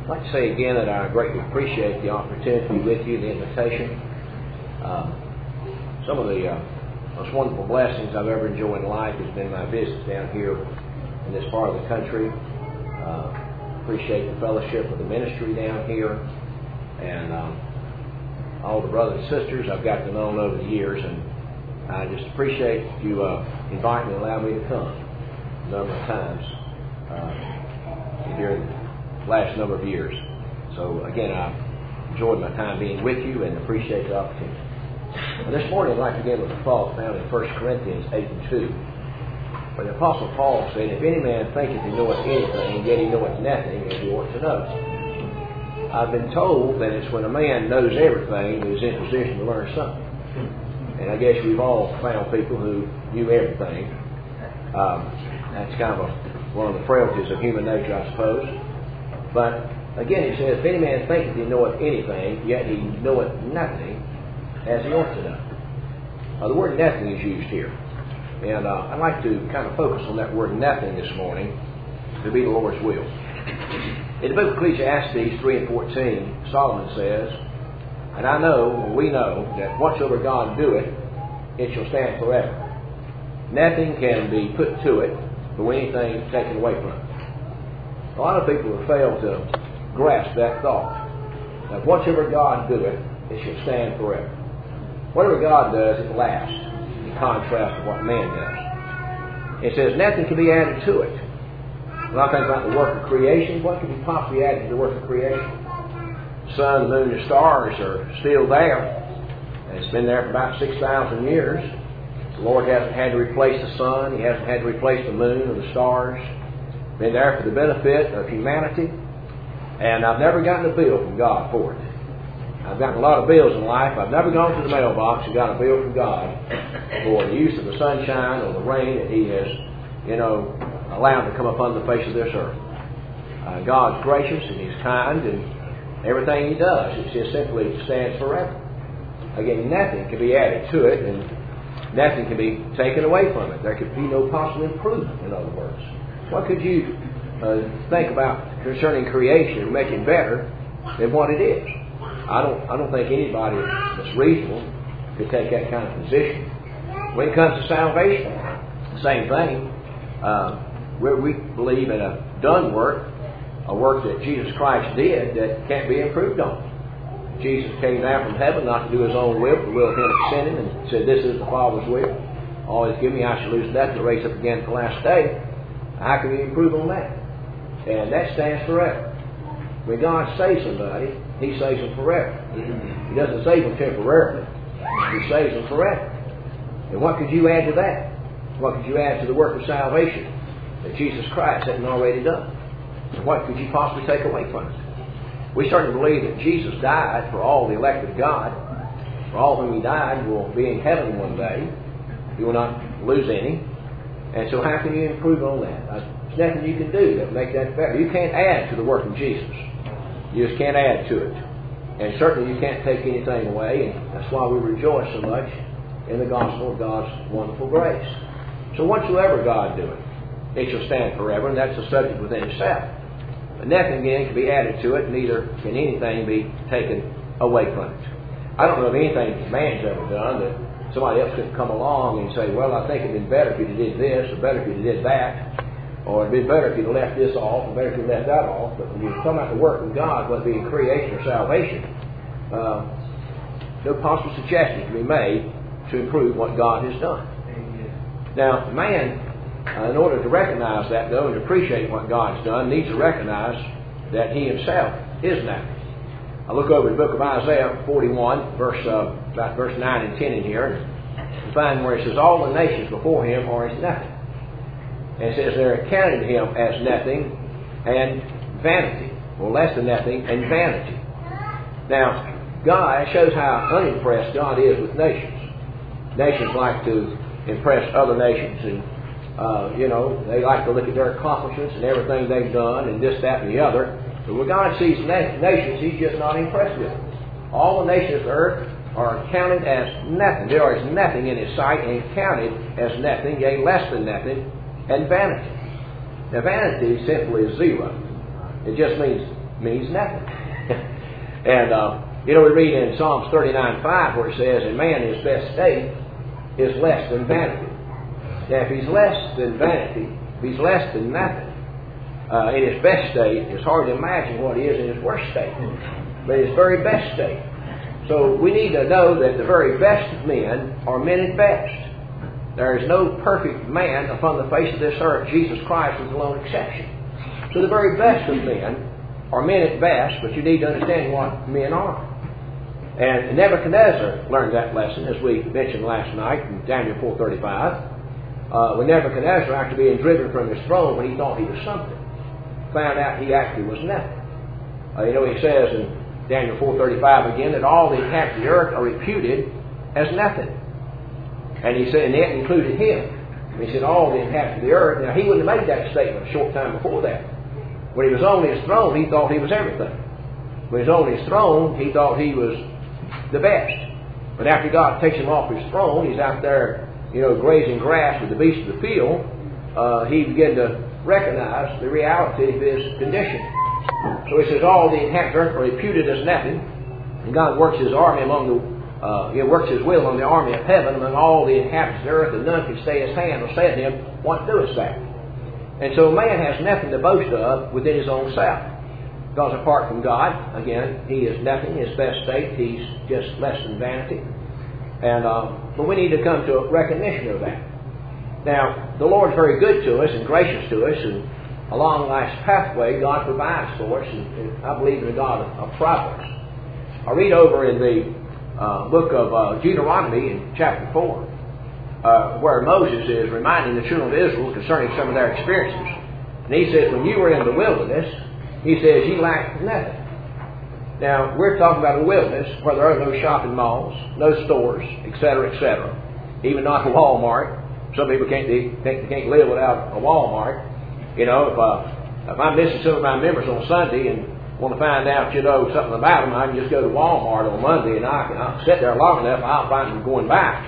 I'd like to say again that I greatly appreciate the opportunity to be with you, the invitation. Some of the most wonderful blessings I've ever enjoyed in life has been my visits down here in this part of the country. Appreciate the fellowship of the ministry down here, and all the brothers and sisters I've got to know over the years, and I just appreciate you invite me and allow me to come a number of times during the last number of years. So again, I enjoyed my time being with you and appreciate the opportunity. And this morning I'd like to begin with a thought found in 1 Corinthians 8:2, where the Apostle Paul said, "If any man thinketh he knoweth anything, yet he knoweth nothing, as he ought to know." I've been told that it's when a man knows everything that he's in position to learn something. And I guess we've all found people who knew everything. That's kind of one of the frailties of human nature, I suppose. But again, he says, "If any man thinketh he knoweth anything, yet he knoweth nothing, as he ought to know." The word nothing is used here. And I'd like to kind of focus on that word nothing this morning, to be the Lord's will. In the book of Ecclesiastes 3:14, Solomon says, "And I know, or we know, that whatsoever God doeth, it shall stand forever. Nothing can be put to it, nor anything taken away from it." A lot of people have failed to grasp that thought. That whatsoever God doeth, it shall stand forever. Whatever God does, it lasts, in contrast to what man does. It says nothing can be added to it. When I think about the work of creation, what could be possibly added to the work of creation? The sun, the moon, the stars are still there. And it's been there for about 6,000 years. The Lord hasn't had to replace the sun. He hasn't had to replace the moon or the stars. Been there for the benefit of humanity. And I've never gotten a bill from God for it. I've gotten a lot of bills in life. I've never gone to the mailbox and got a bill from God for the use of the sunshine or the rain that He has, allowed to come upon the face of this earth. God's gracious and He's kind, and everything He does, it just simply stands forever. Again, nothing can be added to it, and nothing can be taken away from it. There could be no possible improvement, in other words. What could you think about concerning creation and make it better than what it is? I don't think anybody that's reasonable could take that kind of position. When it comes to salvation, the same thing. Where we believe in a done work, a work that Jesus Christ did that can't be improved on. Jesus came down from heaven not to do His own will, but the will of Him that sent Him, and said, "This is the Father's will. All He's given me, I shall lose death and raise up again at the last day." How can we improve on that? And that stands forever. When God saves somebody, He saves them forever. He doesn't save them temporarily. He saves them forever. And what could you add to that? What could you add to the work of salvation that Jesus Christ hadn't already done? And what could you possibly take away from it? We certainly believe that Jesus died for all the elect of God. For all whom He died will be in heaven one day. You will not lose any. And so how can you improve on that? There's nothing you can do that will make that better. You can't add to the work of Jesus. You just can't add to it. And certainly you can't take anything away. And that's why we rejoice so much in the gospel of God's wonderful grace. So whatsoever God doeth, it shall stand forever, and that's a subject within itself. But nothing again can be added to it, neither can anything be taken away from it. I don't know of anything that man's ever done that somebody else could come along and say, "Well, I think it'd been better if you'd have did this, or better if you'd have did that, or it'd been better if you'd have left this off, or better if you'd left that off." But when you come out the work of God, whether it be in creation or salvation, no possible suggestion can be made to improve what God has done. Now, man, in order to recognize that, though, and appreciate what God's done, needs to recognize that He Himself is nothing. I look over the book of Isaiah 41, about verse 9 and 10 in here, and find where it says, "All the nations before Him are as nothing." And it says they're accounted to Him as nothing and vanity, or less than nothing and vanity. Now, God shows how unimpressed God is with nations. Nations like to impress other nations, and they like to look at their accomplishments and everything they've done and this, that, and the other. But when God sees nations, He's just not impressed with them. All the nations of the earth are counted as nothing. They are as nothing in His sight, and counted as nothing, yea, less than nothing, and vanity. Now, vanity simply is zero. It just means means nothing. And, we read in Psalms 39:5 where it says, a man in his best state is less than vanity. Now, if he's less than vanity, if he's less than nothing, in his best state, it's hard to imagine what he is in his worst state. But his very best state. So we need to know that the very best of men are men at best. There is no perfect man upon the face of this earth. Jesus Christ is the lone exception. So the very best of men are men at best, but you need to understand what men are. And Nebuchadnezzar learned that lesson, as we mentioned last night in Daniel 4:35. When Nebuchadnezzar, after being driven from his throne when he thought he was something, found out he actually was nothing. He says in Daniel 4:35 again that all the inhabitants of the earth are reputed as nothing. And he said, and that included him. And he said, all the inhabitants of the earth. Now, he wouldn't have made that statement a short time before that. When he was on his throne, he thought he was everything. When he was on his throne, he thought he was the best. But after God takes him off his throne, he's out there, grazing grass with the beasts of the field. He began to recognize the reality of his condition. So he says, all the inhabitants are reputed as nothing. And God works his army works his will on the army of heaven among all the inhabitants of the earth, and none can stay his hand or say to him, what doest thou? And so man has nothing to boast of within his own self. Because apart from God, again, he is nothing. His best state, he's just less than vanity. And but we need to come to a recognition of that. Now, the Lord's very good to us and gracious to us, and along life's pathway, God provides for us, and I believe in the God of providence. I read over in the book of Deuteronomy in chapter 4, where Moses is reminding the children of Israel concerning some of their experiences. And he says, when you were in the wilderness, he says, you lacked nothing. Now, we're talking about a wilderness where there are no shopping malls, no stores, etc., etc. Even not a Walmart. Some people think they can't live without a Walmart. If I'm missing some of my members on Sunday and want to find out, something about them, I can just go to Walmart on Monday and I'll sit there long enough, I'll find them going back.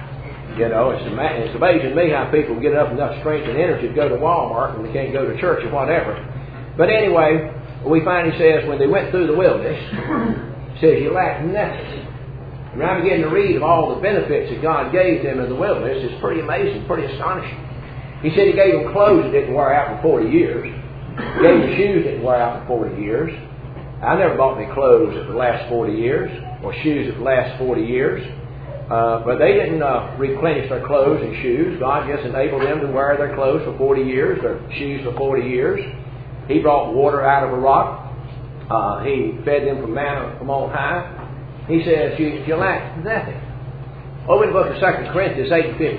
It's amazing to me how people get up enough strength and energy to go to Walmart when they can't go to church or whatever. But anyway, we find he says when they went through the wilderness, he says you lacked nothing. And when I begin to read of all the benefits that God gave them in the wilderness, it's pretty amazing, pretty astonishing. He said he gave them clothes that didn't wear out for 40 years. He gave them shoes that didn't wear out for 40 years. I never bought any clothes that would last 40 years or shoes that would last 40 years. But they didn't replenish their clothes and shoes. God just enabled them to wear their clothes for 40 years, their shoes for 40 years. He brought water out of a rock. He fed them from manna from on high. He says, you lack nothing. Over in the book of 2 Corinthians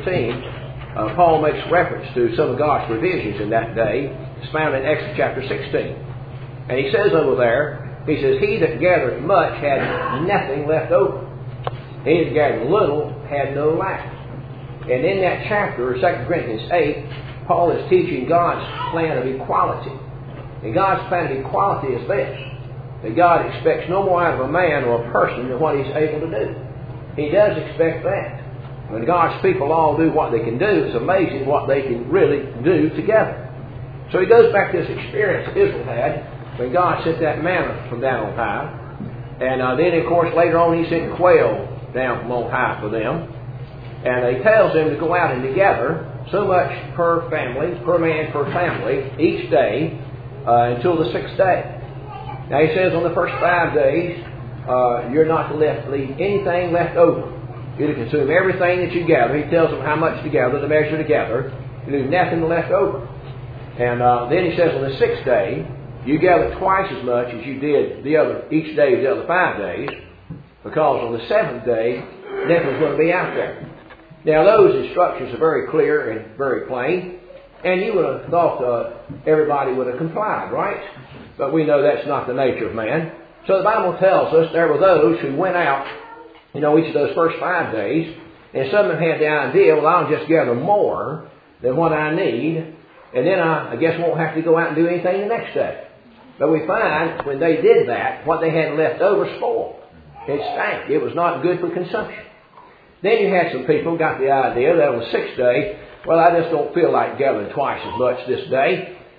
8:15, Paul makes reference to some of God's provisions in that day. It's found in Exodus chapter 16. And he says over there, he says, he that gathereth much had nothing left over. He that gathered little had no lack. And in that chapter, 2 Corinthians 8, Paul is teaching God's plan of equality. And God's plan of equality is this: that God expects no more out of a man or a person than what he's able to do. He does expect that. When God's people all do what they can do, it's amazing what they can really do together. So he goes back to this experience Israel had when God sent that manna from down on high. And then, of course, later on he sent quail down from on high for them. And he tells them to go out and gather so much per family, per man, per family, each day until the 6th day. Now he says on the first 5 days, you're not to leave anything left over. You're to consume everything that you gather. He tells them how much to gather, the measure to gather. You leave nothing left over. And then he says on the 6th day, you gather twice as much as you did each day of the other 5 days, because on the 7th day, nothing's going to be out there. Now those instructions are very clear and very plain, and you would have thought everybody would have complied, right? But we know that's not the nature of man. So the Bible tells us there were those who went out, each of those first 5 days, and some of them had the idea, well, I'll just gather more than what I need, and then I guess won't have to go out and do anything the next day. But we find when they did that, what they had left over spoiled. It stank. It was not good for consumption. Then you had some people who got the idea that on the 6th day, well, I just don't feel like gathering twice as much this day.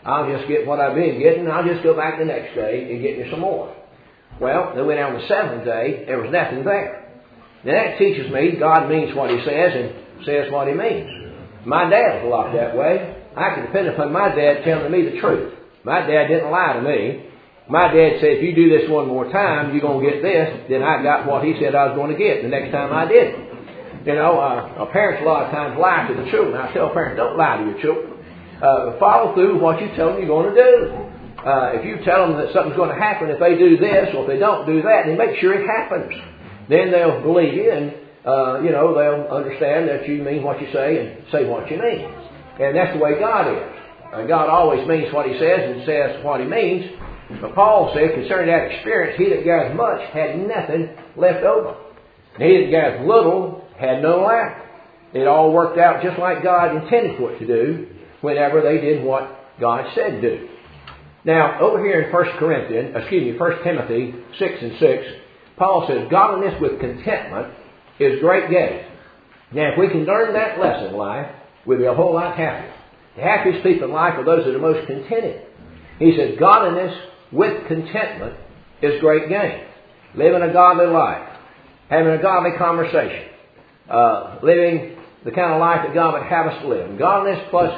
I'll just get what I've been getting, and I'll just go back the next day and get me some more. Well, they went on the seventh day, there was nothing there. Now that teaches me God means what He says and says what He means. My dad was a lot that way. I can depend upon my dad telling me the truth. My dad didn't lie to me. My dad said, if you do this one more time, you're going to get this. Then I got what he said I was going to get the next time I did it. You know, parents a lot of times lie to the children. I tell parents, don't lie to your children. Follow through with what you tell them you're going to do. If you tell them that something's going to happen if they do this or if they don't do that, then make sure it happens. Then they'll believe you and, they'll understand that you mean what you say and say what you mean. And that's the way God is. God always means what He says and says what He means. But Paul said, concerning that experience, he that gathers much had nothing left over. And he that gathers little had no lack. It all worked out just like God intended for it to do whenever they did what God said do. Now, over here in 1 Timothy 6:6, Paul says, godliness with contentment is great gain. Now, if we can learn that lesson in life, we'll be a whole lot happier. The happiest people in life are those that are most contented. He says, godliness with contentment is great gain. Living a godly life, having a godly conversation, living the kind of life that God would have us to live. And godliness plus,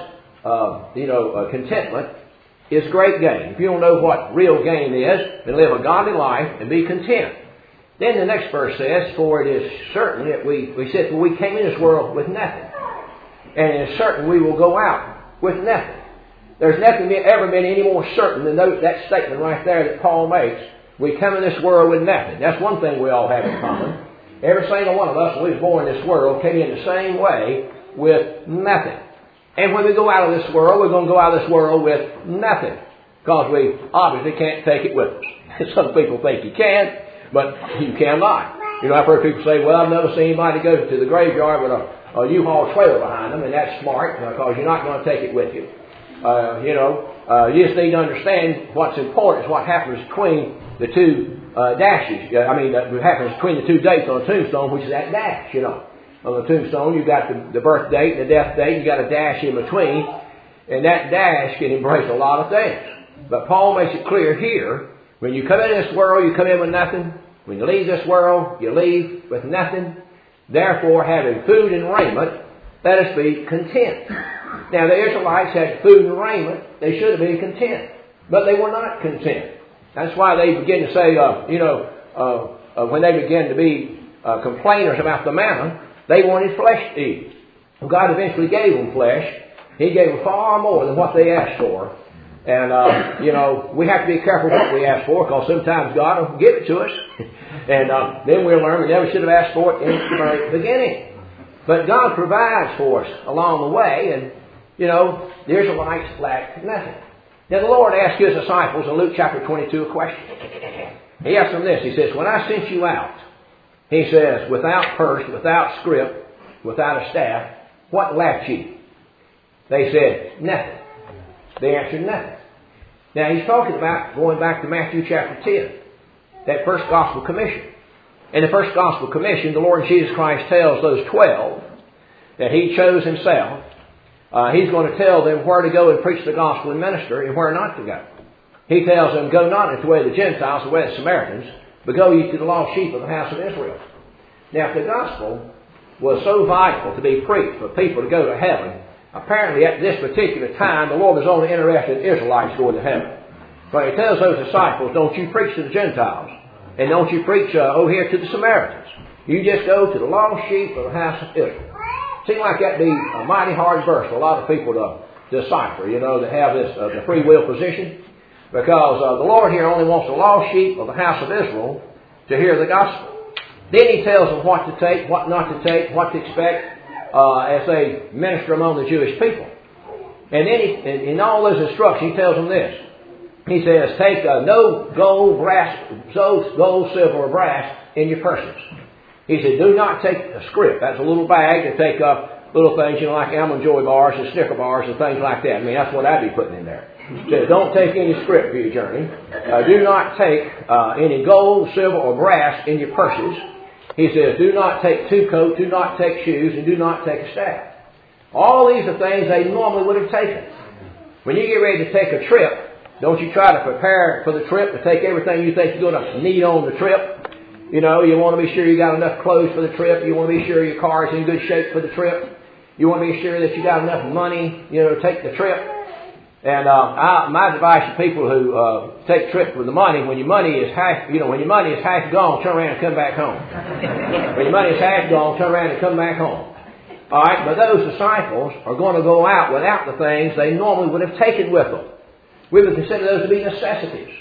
contentment is great gain. If you don't know what real gain is, then live a godly life and be content. Then the next verse says, for it is certain that we came in this world with nothing. And it is certain we will go out with nothing. There's nothing ever been any more certain than that statement right there that Paul makes. We come in this world with nothing. That's one thing we all have in common. Every single one of us, when we was born in this world, came in the same way with nothing. And when we go out of this world, we're going to go out of this world with nothing. Because we obviously can't take it with us. Some people think you can, but you cannot. I've heard people say, well, I've never seen anybody go to the graveyard with a U-Haul trailer behind them, and that's smart, because you're not going to take it with you. You just need to understand what's important is what happens between the two dashes. What happens between the two dates on a tombstone, which is that dash, On the tombstone, you've got the birth date and the death date. You've got a dash in between. And that dash can embrace a lot of things. But Paul makes it clear here, when you come in this world, you come in with nothing. When you leave this world, you leave with nothing. Therefore, having food and raiment, let us be content. Now, the Israelites had food and raiment. They should have been content. But they were not content. That's why they begin to say, when they began to be complainers about the manna, they wanted flesh to eat. God eventually gave them flesh. He gave them far more than what they asked for. And, we have to be careful what we ask for, because sometimes God will give it to us. And then we'll learn we never should have asked for it in the very beginning. But God provides for us along the way, and, the Israelites lacked nothing. Now, the Lord asked His disciples in Luke chapter 22 a question. He asked them this. He says, when I sent you out, He says, without purse, without scrip, without a staff, what lacked ye? They said, nothing. They answered nothing. Now, He's talking about going back to Matthew chapter 10, that first gospel commission. In the first gospel commission, the Lord Jesus Christ tells those 12 that He chose Himself. He's going to tell them where to go and preach the gospel and minister and where not to go. He tells them, go not into the way of the Gentiles, the way of the Samaritans, but go ye to the lost sheep of the house of Israel. Now, if the gospel was so vital to be preached for people to go to heaven, apparently at this particular time, the Lord was only interested in Israelites going to heaven. But He tells those disciples, don't you preach to the Gentiles, and don't you preach here to the Samaritans. You just go to the lost sheep of the house of Israel. Seems like that'd be a mighty hard verse for a lot of people to decipher, that have this the free will position. Because the Lord here only wants the lost sheep of the house of Israel to hear the gospel. Then He tells them what to take, what not to take, what to expect as they minister among the Jewish people. And then in all those instructions, He tells them this. He says, take no gold, silver, or brass in your purses. He said, do not take a scrip. That's a little bag to take little things, like Almond Joy bars and Snicker bars and things like that. That's what I'd be putting in there. He says, don't take any scrip for your journey. Do not take any gold, silver, or brass in your purses. He says, do not take 2 coats, do not take shoes, and do not take a staff. All these are things they normally would have taken. When you get ready to take a trip, don't you try to prepare for the trip to take everything you think you're going to need on the trip? You know, you want to be sure you got enough clothes for the trip. You want to be sure your car is in good shape for the trip. You want to be sure that you got enough money, to take the trip. And my advice to people who take trips with the money, when your money is half gone, turn around and come back home. When your money is half gone, turn around and come back home. All right, but those disciples are going to go out without the things they normally would have taken with them. We would consider those to be necessities.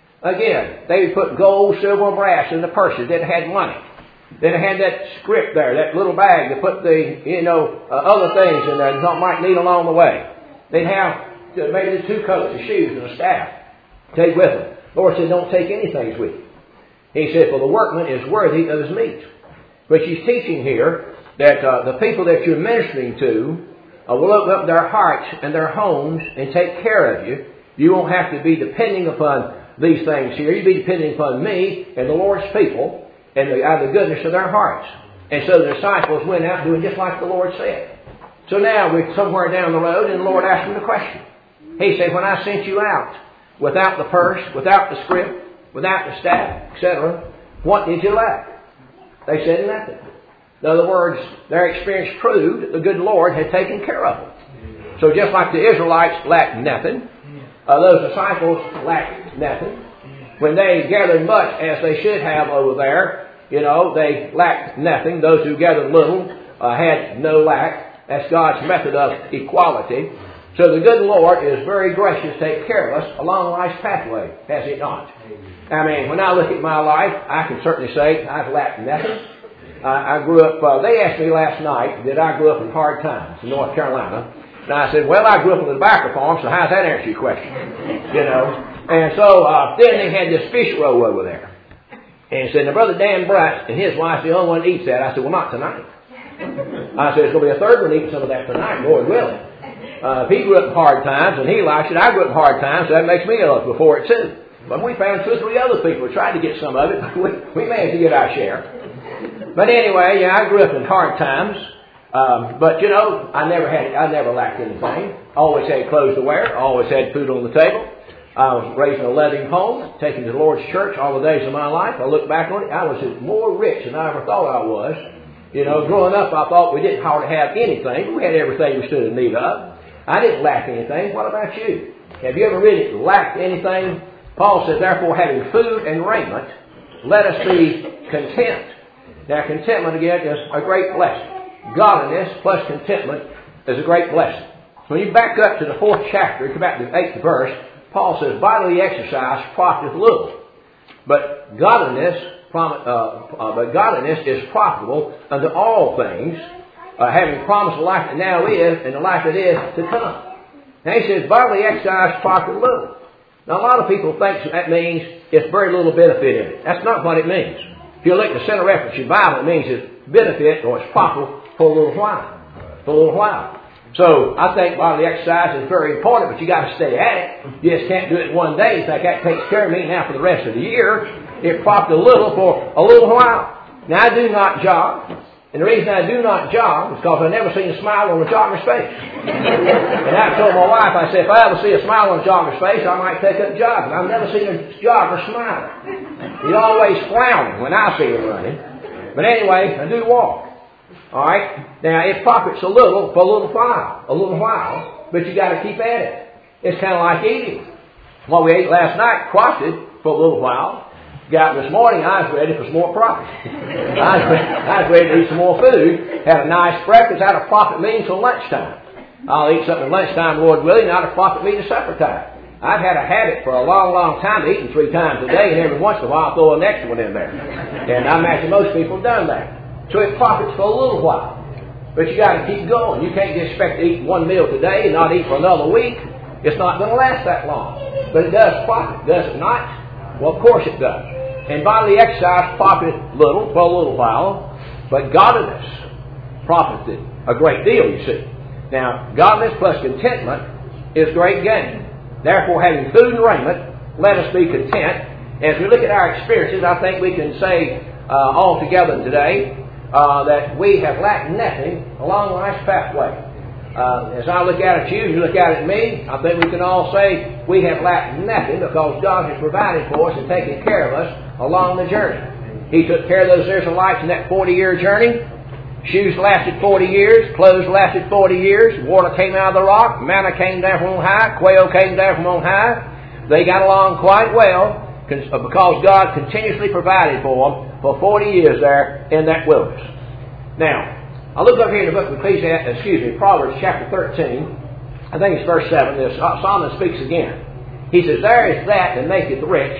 Again, they would put gold, silver, and brass in the purses that had money. Then they had that script there, that little bag to put the, other things in there that might need along the way. They'd have maybe the 2 coats, a shoes, and a staff. Take with them. The Lord said, don't take anything with you. He said, for the workman is worthy of his meat. But He's teaching here that the people that you're ministering to will open up their hearts and their homes and take care of you. You won't have to be depending upon these things here. You'll be depending upon me and the Lord's people and the goodness of their hearts. And so the disciples went out doing just like the Lord said. So now we're somewhere down the road and the Lord asked them the question. He said, when I sent you out without the purse, without the scrip, without the staff, etc., what did you lack? They said nothing. In other words, their experience proved that the good Lord had taken care of them. So just like the Israelites lacked nothing, those disciples lacked nothing. When they gathered much as they should have over there, they lacked nothing. Those who gathered little had no lack. That's God's method of equality. So the good Lord is very gracious to take care of us along life's pathway, has He not? I mean, when I look at my life, I can certainly say I've lacked nothing. I grew up, they asked me last night that I grew up in hard times in North Carolina. And I said, well, I grew up on the tobacco farm, so how's that answer your question? And so then they had this fish roll over there. And he said, now, Brother Dan Bright and his wife's the only one that eats that. I said, well, not tonight. I said, there's going to be a third one eating some of that tonight, Lord willing. If he grew up in hard times and he likes it, I grew up in hard times, so that makes me look before it too. But we found 2 or 3 other people who tried to get some of it. We managed to get our share. But anyway, I grew up in hard times. But I never lacked anything. Always had clothes to wear. Always had food on the table. I was raised in a loving home, taken to the Lord's church all the days of my life. I look back on it, I was more rich than I ever thought I was. Growing up, I thought we didn't hardly have anything. We had everything we stood in need of. I didn't lack anything. What about you? Have you ever really lacked anything? Paul says, therefore, having food and raiment, let us be content. Now, contentment, again, is a great blessing. Godliness plus contentment is a great blessing. So when you back up to the 4th chapter, come back to the 8th verse, Paul says, bodily exercise profiteth little, but godliness is profitable unto all things, having promised the life that now is and the life that is to come. Now he says, bodily exercise profiteth little. Now a lot of people think that means it's very little benefit in it. That's not what it means. If you look at the center reference in your Bible, it means it's benefit or it's profitable for a little while. For a little while. So I think bodily exercise is very important, but you got to stay at it. You just can't do it one day. In fact, that takes care of me now for the rest of the year. It profits a little for a little while. Now I do not jog. And the reason I do not jog is because I've never seen a smile on a jogger's face. And I told my wife, I said, if I ever see a smile on a jogger's face, I might take up jogging. I've never seen a jogger smile. He's always frowning when I see him running. But anyway, I do walk. All right? Now, it profits a little for a little while, but you got to keep at it. It's kind of like eating. What we ate last night profited for a little while. Got this morning, I was ready for some more profit. I was ready to eat some more food. Had a nice breakfast. That'll profit me until lunchtime. I'll eat something at lunchtime, Lord willing, and that'll profit me to supper time. I've had a habit for a long, long time of eating 3 times a day, and every once in a while I'll throw an extra one in there. And I imagine most people have done that. So it profits for a little while. But you got to keep going. You can't just expect to eat 1 meal today and not eat for another week. It's not going to last that long. But it does profit, does it not? Well, of course it does. And bodily exercise profits little for a little while, but godliness profited a great deal, you see. Now, godliness plus contentment is great gain. Therefore, having food and raiment, let us be content. As we look at our experiences, I think we can say all together today that we have lacked nothing along life's pathway. as I look out at you, you look out at me, I think we can all say we have lacked nothing because God has provided for us and taken care of us along the journey. He took care of those Israelites in that 40-year journey. Shoes lasted 40 years, clothes lasted 40 years, water came out of the rock, manna came down from on high, quail came down from on high. They got along quite well because God continuously provided for them for 40 years there in that wilderness. Now, I look up here in the book of Proverbs chapter 13. I think it's verse 7. Solomon speaks again. He says, there is that maketh rich,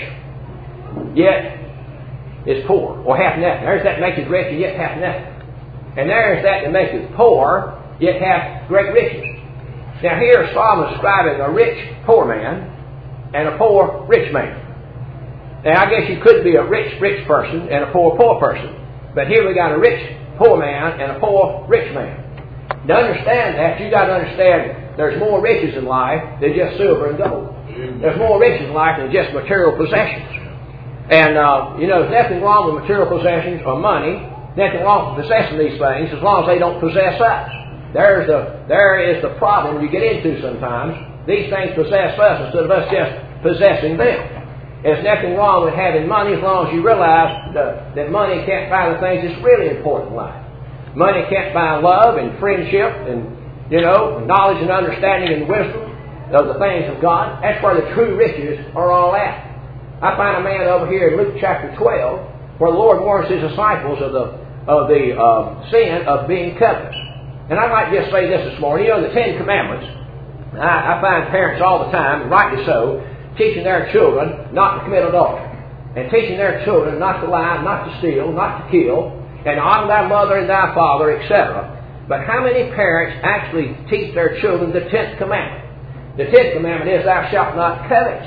yet is poor, or hath nothing. There's that maketh rich, and yet hath nothing. And there is that maketh poor, yet hath great riches. Now here Solomon is describing a rich poor man and a poor rich man. Now I guess you could be a rich person and a poor person. But here we got a rich poor man and a poor rich man. To understand that, you got to understand there's more riches in life than just silver and gold. There's more riches in life than just material possessions. And, there's nothing wrong with material possessions or money. Nothing wrong with possessing these things as long as they don't possess us. There is the problem you get into sometimes. These things possess us instead of us just possessing them. There's nothing wrong with having money as long as you realize that money can't buy the things that's really important in life. Money can't buy love and friendship and, knowledge and understanding and wisdom of the things of God. That's where the true riches are all at. I find a man over here in Luke chapter 12 where the Lord warns His disciples of the sin of being covetous. And I might just say this morning. The Ten Commandments, I find parents all the time, and rightly so, teaching their children not to commit adultery, and teaching their children not to lie, not to steal, not to kill, and honor thy mother and thy father, etc. But how many parents actually teach their children the 10th commandment? The 10th commandment is, thou shalt not covet.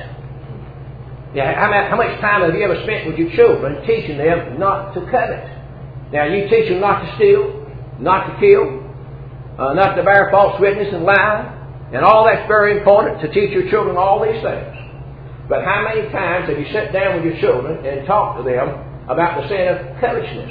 How much time have you ever spent with your children teaching them not to covet? Now, you teach them not to steal, not to kill, not to bear false witness and lie, and all that's very important to teach your children all these things. But how many times have you sat down with your children and talked to them about the sin of covetousness?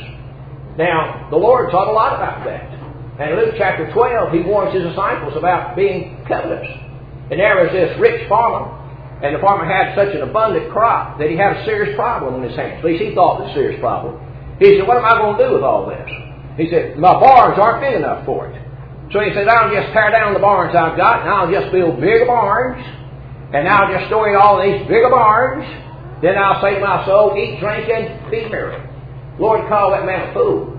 Now, the Lord taught a lot about that. And in Luke chapter 12, He warns His disciples about being covetous. And there was this rich farmer, and the farmer had such an abundant crop that he had a serious problem on his hands. At least he thought it was a serious problem. He said, what am I going to do with all this? He said, my barns aren't big enough for it. So he said, I'll just tear down the barns I've got, and I'll just build bigger barns, and I'll just store in all these bigger barns. Then I'll say to my soul, eat, drink, and be merry. Lord called that man a fool.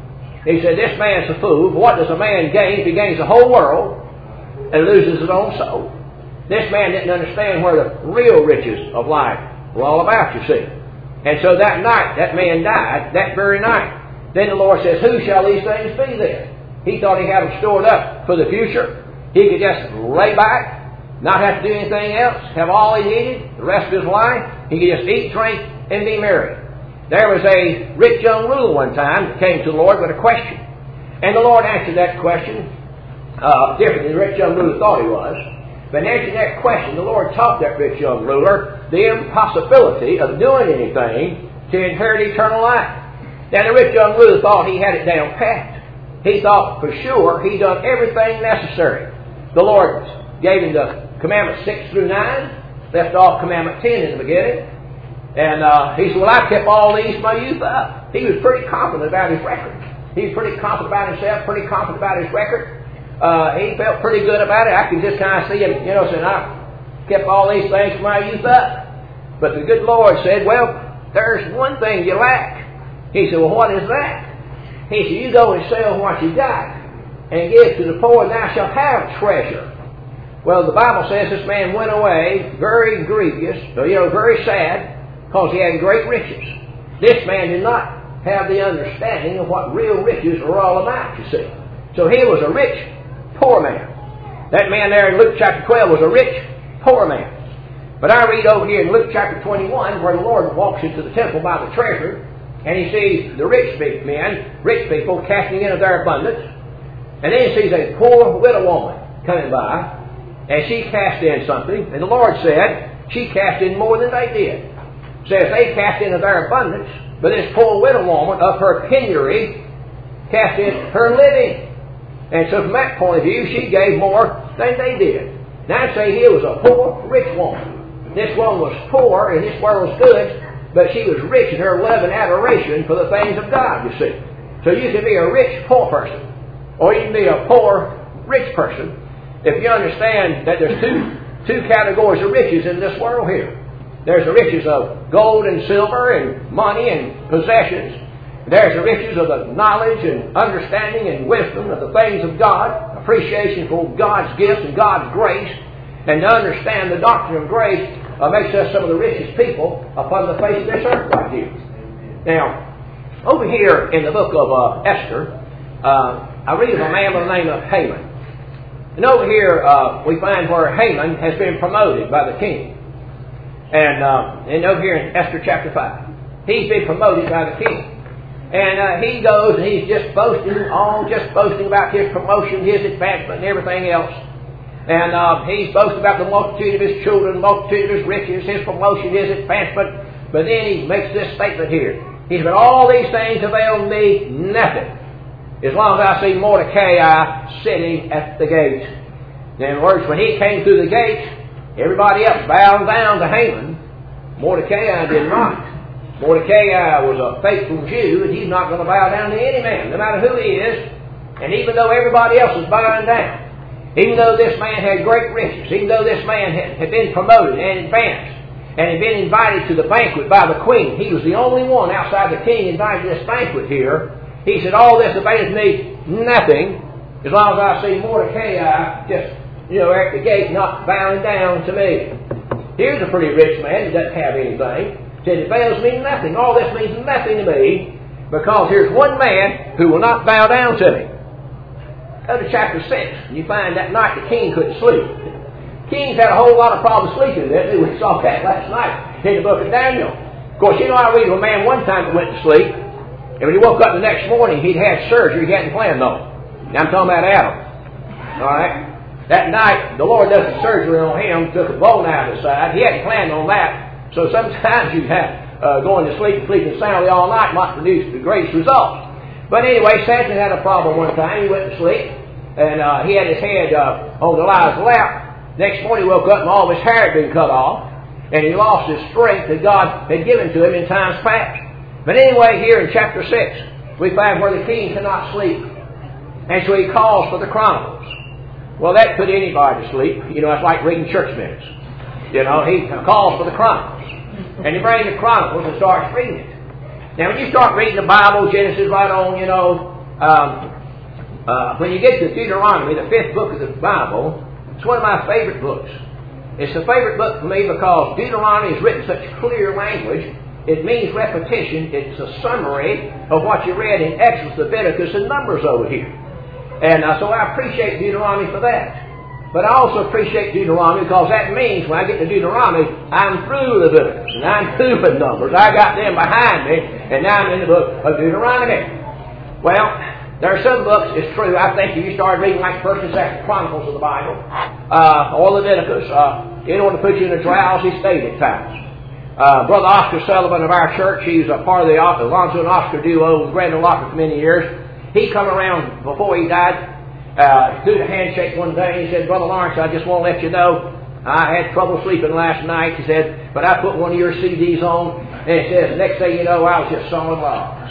He said, this man's a fool. What does a man gain if he gains the whole world and loses his own soul? This man didn't understand where the real riches of life were all about, you see. And so that night, that man died, that very night. Then the Lord says, who shall these things be then? He thought he had them stored up for the future. He could just lay back, not have to do anything else, have all he needed the rest of his life. He could just eat, drink, and be merry. There was a rich young ruler one time that came to the Lord with a question. And the Lord answered that question different than the rich young ruler thought he was. But in answering that question, the Lord taught that rich young ruler the impossibility of doing anything to inherit eternal life. Now the rich young ruler thought he had it down pat. He thought for sure he'd done everything necessary. The Lord gave him the commandments 6 through 9, left off commandment 10 in the beginning. And he said, well, I kept all these my youth up. He was pretty confident about his record. He was pretty confident about himself, pretty confident about his record. He felt pretty good about it. I can just kind of see him, saying, I kept all these things from my youth up. But the good Lord said, well, there's one thing you lack. He said, well, what is that? He said, you go and sell what you got and give to the poor, and thou shalt have treasure. Well, the Bible says this man went away very grievous, very sad, because he had great riches. This man did not have the understanding of what real riches are all about, you see. So he was a rich, poor man. That man there in Luke chapter 12 was a rich, poor man. But I read over here in Luke chapter 21 where the Lord walks into the temple by the treasury, and He sees the rich people casting in of their abundance. And then He sees a poor widow woman coming by, and she cast in something. And the Lord said she cast in more than they did. Says they cast in of their abundance, but this poor widow woman of her penury cast in her living. And so from that point of view, she gave more than they did. Now say here was a poor, rich woman. This woman was poor in this world's goods, but she was rich in her love and adoration for the things of God, you see. So you can be a rich, poor person, or you can be a poor, rich person, if you understand that there's two categories of riches in this world here. There's the riches of gold and silver and money and possessions. There's the riches of the knowledge and understanding and wisdom of the things of God, appreciation for God's gifts and God's grace, and to understand the doctrine of grace makes us some of the richest people upon the face of this earth right here. Now, over here in the book of Esther, I read of a man by the name of Haman. And over here we find where Haman has been promoted by the king. And over here in Esther chapter 5, he's been promoted by the king. And he goes and he's just boasting about his promotion, his advancement, and everything else. And he's boasting about the multitude of his children, the multitude of his riches, his promotion, his advancement. But then he makes this statement here. He said, all these things avail me nothing, as long as I see Mordecai sitting at the gate. In other words, when he came through the gate, everybody else bowed down to Haman. Mordecai did not. Mordecai was a faithful Jew, and he's not going to bow down to any man, no matter who he is. And even though everybody else is bowing down, even though this man had great riches, even though this man had been promoted and advanced, and had been invited to the banquet by the queen, he was the only one outside the king invited to this banquet here. He said, all this availeth me nothing, as long as I see Mordecai just, at the gate, not bowing down to me. Here's a pretty rich man who doesn't have anything. Said, it avails me nothing. All this means nothing to me, because here's one man who will not bow down to me. Go to chapter 6, and you find that night the king couldn't sleep. Kings had a whole lot of problems sleeping, didn't they? We saw that last night in the book of Daniel. Of course, I read of a man one time that went to sleep, and when he woke up the next morning, he'd had surgery he hadn't planned on. Now I'm talking about Adam. All right? That night, the Lord does the surgery on him, took a bone out of his side. He hadn't planned on that. So sometimes you have going to sleep and sleeping soundly all night might produce the greatest results. But anyway, Samson had a problem one time. He went to sleep, and he had his head on Delilah's lap. Next morning he woke up and all of his hair had been cut off, and he lost his strength that God had given to him in times past. But anyway, here in chapter 6, we find where the king cannot sleep. And so he calls for the Chronicles. Well, that put anybody to sleep. It's like reading church minutes. He calls for the Chronicles. And he brings the Chronicles and starts reading it. Now, when you start reading the Bible, Genesis right on, when you get to Deuteronomy, the 5th book of the Bible, it's one of my favorite books. It's a favorite book for me because Deuteronomy is written in such clear language. It means repetition. It's a summary of what you read in Exodus, Leviticus, and Numbers over here. And so I appreciate Deuteronomy for that. But I also appreciate Deuteronomy because that means when I get to Deuteronomy, I'm through Leviticus and I'm through the Numbers. I got them behind me, and now I'm in the book of Deuteronomy. Well, there are some books, it's true, I think if you started reading like 1st and 2nd Chronicles of the Bible, or Leviticus, in order to put you in a drowsy state at times. Brother Oscar Sullivan of our church, he's a part of the Alonzo and Oscar duo with Brandon Locker for many years. He come around before he died. Do the handshake one day. He said, Brother Lawrence, I just want to let you know I had trouble sleeping last night. He said, but I put one of your CDs on, and it says, next thing you know, I was just sawing logs.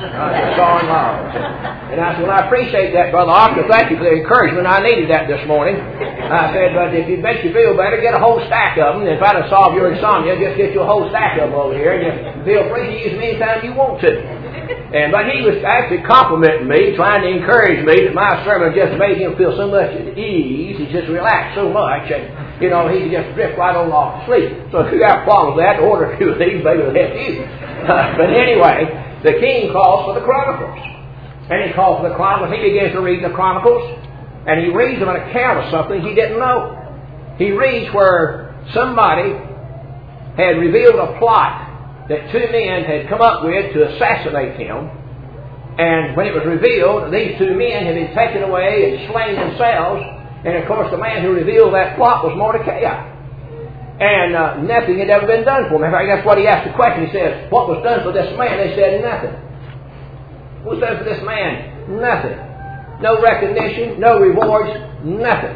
And I said, well, I appreciate that, Brother Oscar. Thank you for the encouragement. I needed that this morning. I said, but if it makes you feel better, get a whole stack of them. If I'd have solved your insomnia, just get you a whole stack of them over here, and you feel free to use them anytime you want to. But he was actually complimenting me, trying to encourage me that my sermon just made him feel so much at ease. He just relaxed so much, and he could just drift right on off to sleep. So if you got problems with that, order a few of these, maybe it'll help you. But anyway, the king calls for the Chronicles. And he calls for the Chronicles. He begins to read the Chronicles, and he reads an account of something he didn't know. He reads where somebody had revealed a plot that 2 men had come up with to assassinate him. And when it was revealed, these 2 men had been taken away and slain themselves. And of course, the man who revealed that plot was Mordecai. And nothing had ever been done for him. In fact, that's what he asked the question. He says, what was done for this man? They said, nothing. What was done for this man? Nothing. no recognition, no rewards, nothing.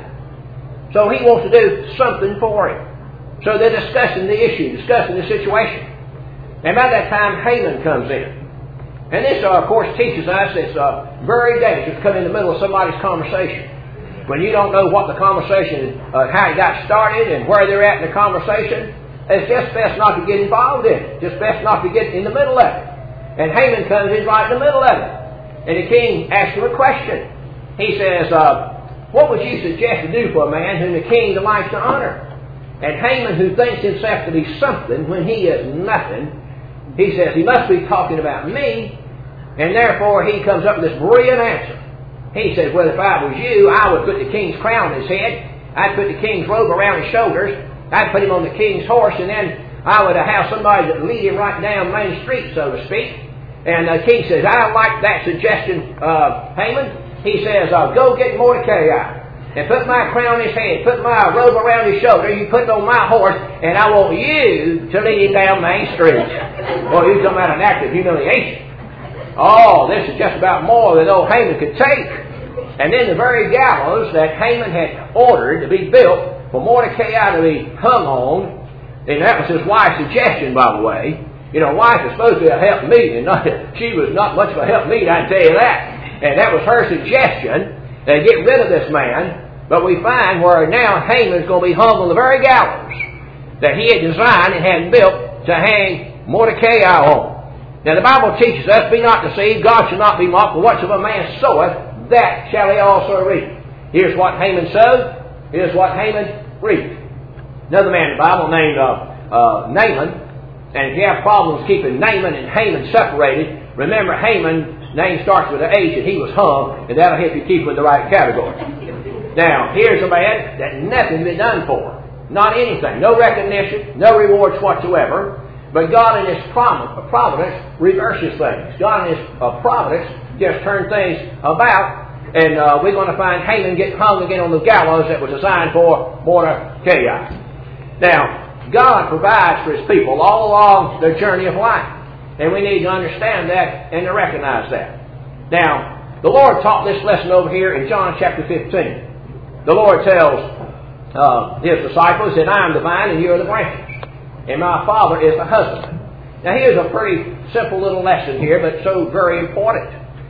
So he wants to do something for him. So they're discussing the issue, discussing the situation. And by that time, Haman comes in. And this, of course, teaches us it's very dangerous to come in the middle of somebody's conversation. When you don't know what the conversation, how it got started and where they're at in the conversation, it's just best not to get involved in it. Just best not to get in the middle of it. And Haman comes in right in the middle of it. And the king asks him a question. He says, what would you suggest to do for a man whom the king delights to honor? And Haman, who thinks himself to be something when he is nothing, he says, he must be talking about me. And therefore he comes up with this brilliant answer. He says, well, if I was you, I would put the king's crown on his head. I'd put the king's robe around his shoulders. I'd put him on the king's horse. And then I would have somebody that lead him right down Main Street, so to speak. And the king says, I like that suggestion, Haman. He says, go get Mordecai and put my crown on his head, put my robe around his shoulder, you put it on my horse, and I want you to lead him down Main Street. Well, you're talking about an act of humiliation. Oh, this is just about more than old Haman could take. And then the very gallows that Haman had ordered to be built for Mordecai to be hung on, and that was his wife's suggestion, by the way. You know, wife is supposed to be a helpmeet, and she was not much of a helpmeet, I can tell you that. And that was her suggestion, to get rid of this man. But we find where now Haman's going to be hung on the very gallows that he had designed and had built to hang Mordecai on. Now the Bible teaches us, be not deceived, God shall not be mocked, for whatsoever man soweth, that shall he also reap. Here's what Haman sowed, here's what Haman reaped. Another man in the Bible named Naaman, and if you have problems keeping Naaman and Haman separated, remember Haman's name starts with an H and he was hung, and that'll help you keep him in the right category. Now, here's a man that nothing been done for. Not anything. No recognition, no rewards whatsoever. But God in His providence reverses things. God in His providence just turns things about. And we're going to find Haman getting hung again on the gallows that was designed for Mordecai. Now, God provides for His people all along their journey of life. And we need to understand that and to recognize that. Now, the Lord taught this lesson over here in John chapter 15. The Lord tells His disciples that I am the vine and you are the branches, and my Father is the husbandman. Now here's a pretty simple little lesson here, but so very important.